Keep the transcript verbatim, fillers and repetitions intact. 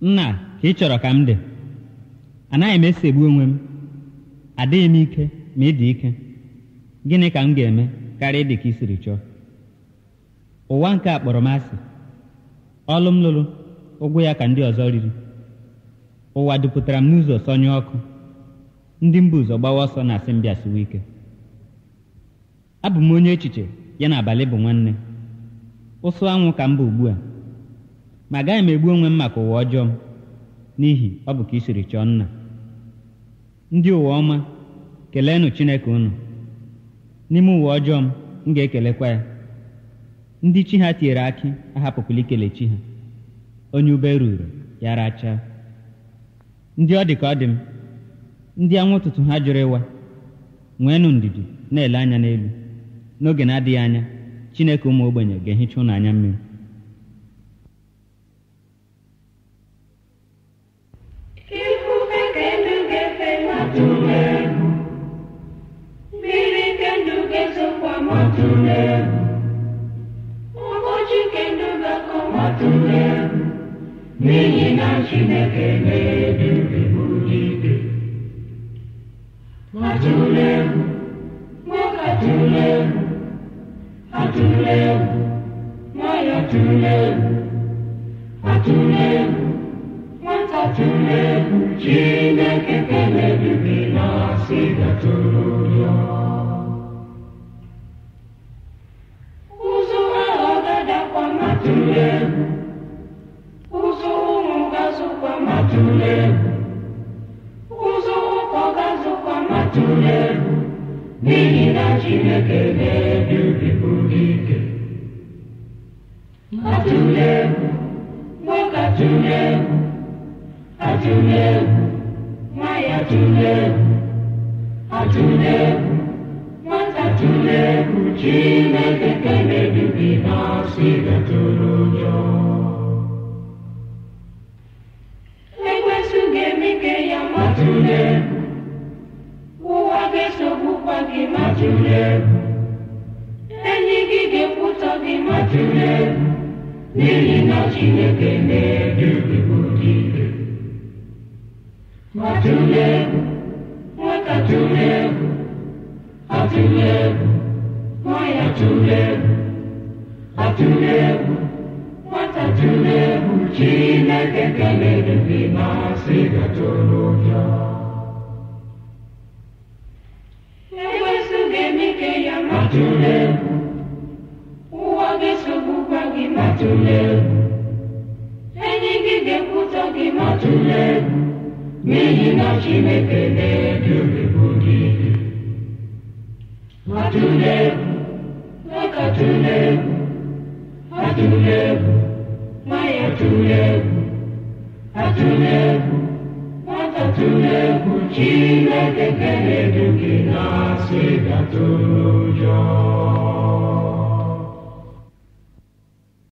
Nna, ka ị chọrọ ka m dị. Anaghị m esegbu onwe m. Adịghị m ike ma ị dị ike. Gịnị ka m ga-eme karịa ịdị ka i siri chọọ? Ụwa nke a kpọrọ m asị. Ọlụ m lụrụ, ụgwọ ya ka ndị ọzọ riri. Ụwa dupụtara m n'ụzọ sọnye ọkụ. Ndị mba ụzọ gbawa ọsọ na-asị m bịasiwa ike. Abụ m onye echiche ya na abalị bụ nwanne. Ụsụ anwụ ka m bụ ugbu a. Ma agaghị m egbu onwe m maka ụwa ọjọọ m, n'ihi ọ bụ ka i siri chọọ Nna. Ndị ụwa ọma, keleenụ Chineke unu. N'ime ụwa ọjọọ m, m ga-ekelekwa ya. Ndị chi ha tinyere akị ahapụkwala ikele chi ha. Onye ube ruru ya rachaa. Ndị ọ dị ka ọ dị m, ndị anwụ ụtụtụ ha jụrụ ịwa, nweenụ ndidi na-ele anya n'elu. N'oge na-adịghị anya, Chineke ụmụ ogbenye ga-ehicha ụnụ anya mmiri. Ifufe kenu ga-efe matụrụ egwu, mmiri kenu ga-ezokwa matụrụ egwu, ụbọchị kenu ga-akọ matụrụ egwu, n'ihi na Chineke na-edu ebuli ike. Matụrụ egwu, nwoke atụrụ egwu, atụrụ egwu, nwanyị atụrụ egwu, atụrụ egwu, nwata atụrụ egwu, Chineke na-edu gị na-asị gatụrụ ya. Ụzụ ahụ ga-adakwa matụrụ egwu, ụzụ ụmụ ga-azụkwa matụrụ egwu, ụzụ ụkọ ga-azụkwa matụrụ egwu, n'ihi na Chineke na-edu ebuli ike. Atụrụ egwu, nwoke atụrụ egwu, atụrụ egwu, nwanyị atụrụ egwu, atụrụ egwu, nwata atụrụ egwu, Chineke na-edu gị na-asị gatụrụ ya. Ekwensu ga-eme ike ya matụrụ egwu, ụwa ga-esogbukwa gị matụrụ egwu, enyi gị ga-ekwutọ gị matụrụ egwu, n'ihi na Chineke na-edu ebuli ike. Matụrụ egwu, nwoke atụrụ egwu, atụrụ egwu, nwanyị atụrụ egwu, atụrụ egwu, nwata atụrụ egwu, Chineke na-edu gị na-asị gatụrụ ya. Ekwensu ga-eme ike ya matụrụ egwu, ụwa ga-esogbukwa gị matụrụ egwu, enyi gị ga-ekwutọ gị matụrụ egwu, n'ihi na Chineke na-edu ebuli ike. Atụrụ egwu, nwoke atụrụ egwu, atụrụ egwu, nwanyị atụrụ egwu, atụrụ egwu, nwata atụrụ egwu, Chineke na-edu gị na-asị gatụrụ ya.